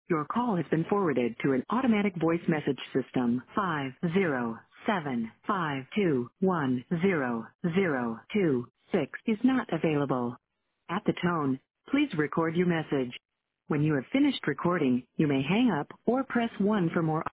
Your call has been forwarded to an automatic voice message system. 507-521-0026 is not available. At the tone, please record your message. When you have finished recording, you may hang up or press 1 for more